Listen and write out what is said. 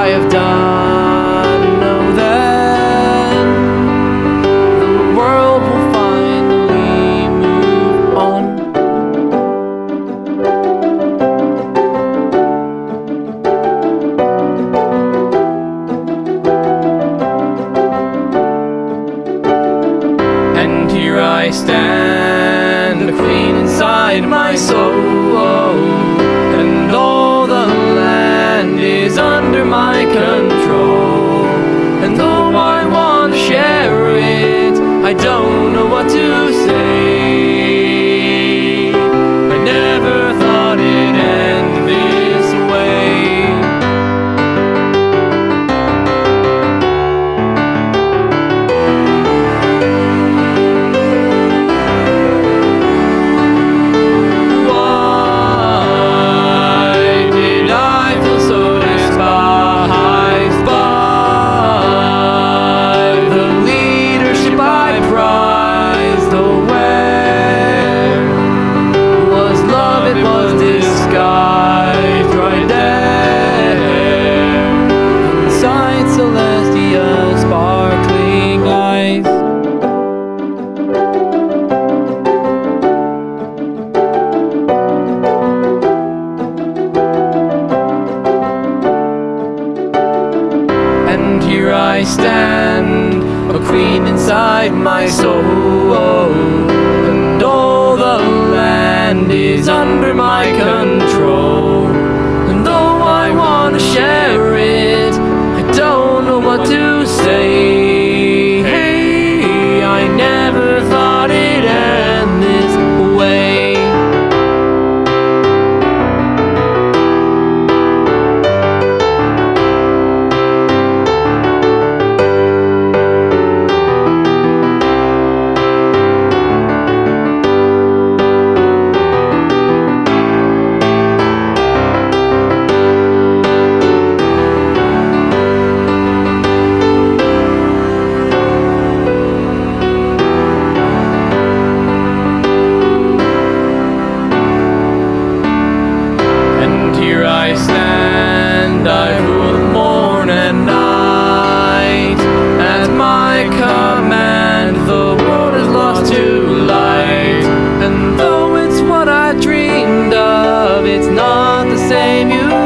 I have done, know then the world will finally move on. And here I stand, a queen inside my soul, and all the land is under my control. And though I want to share it, I don't know what to say. I never thought it'd end this way. Celestia's sparkling eyes. And here I stand, a queen inside my soul, and all the land is under my control. And though I want to share it, I don't know what to say. Hey, I never thought it'd end this way. Here I stand, I rule morn and night. At my command, the world is lost to light. And though it's what I dreamed of, it's not the same you